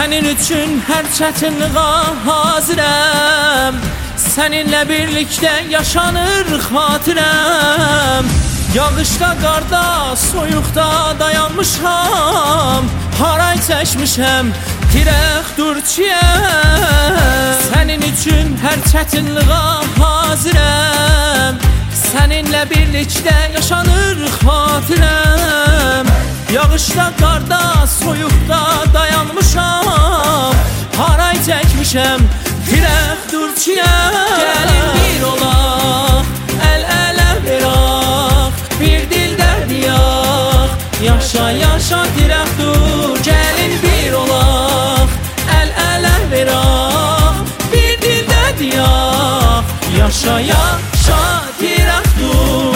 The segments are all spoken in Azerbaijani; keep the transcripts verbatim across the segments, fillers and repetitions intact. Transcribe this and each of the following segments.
Sənin üçün hər çətinliğə hazirəm, səninlə birlikdə yaşanır xatirəm. Yağışda, qarda, soyuqda dayanmışam, haray çəkmişəm, tirək durçiyəm. Sənin üçün hər çətinliğə hazirəm, səninlə birlikdə yaşanır xatirəm. Yağışda, qarda, soyuqda dayanmışam, haray çəkmişəm, tirək durçiyəm. Gəlin bir olaq, əl-ələ veraq, bir dildə deyaq, yaşa, yaşa, tirək dur. Gəlin bir olaq, əl-ələ veraq, bir dildə deyaq, yaşa, yaşa, tirək dur.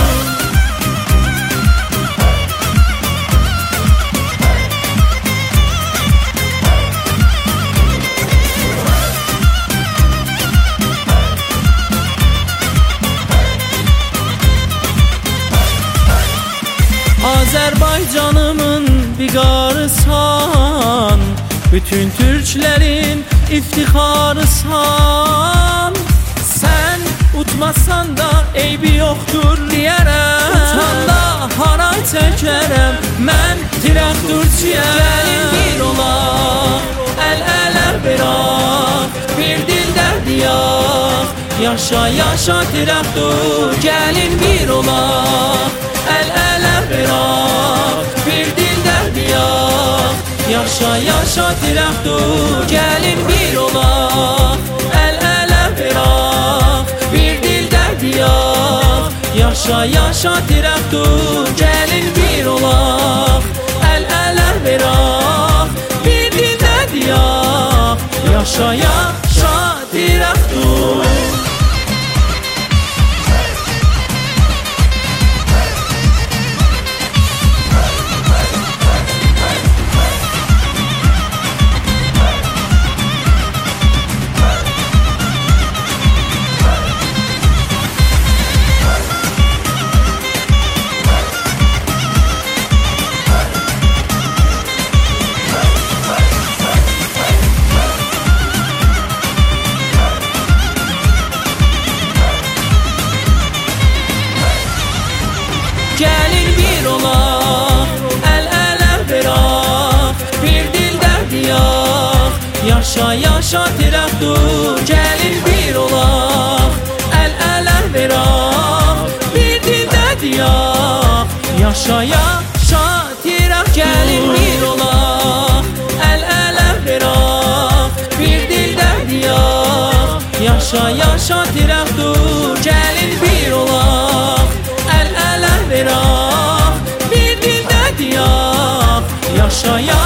Azərbaycanımın biqarısan, bütün türklərin iftixarısan. Sən utmasan da eybi yoxdur deyərəm, utanda haray çəkərəm, mən tirək durçiyəm. Gəlin bir olaq, əl-ələ veraq, bir dildə deyaq, yaşa, yaşa, tirək dur. Gəlin bir olaq, əl-ələ veraq, bir dildə deyaq, yaşa, yaşa, tirək dur. Gəlin bir olaq, əl-ələ veraq, bir dildə deyaq, yaşa, yaşa, tirək dur. Gəlin bir olaq, əl-ələ veraq, bir dildə deyaq, yaşa, yaşa, tirək dur. Gəlin bir olaq, əl-ələ veraq, bir dildə deyaq, yaşa, yaşa, tirək dur. Gəlin bir olaq, əl-ələ veraq, bir dildə deyaq, yaşa, yaşa, tirək. Gəlin bir olaq, əl-ələ veraq, bir dildə deyaq, yaşa, yaşa, tirək dur. Gəlin bir olaq, əl-ələ veraq, bir dildə deyaq, yaşa, yaşa.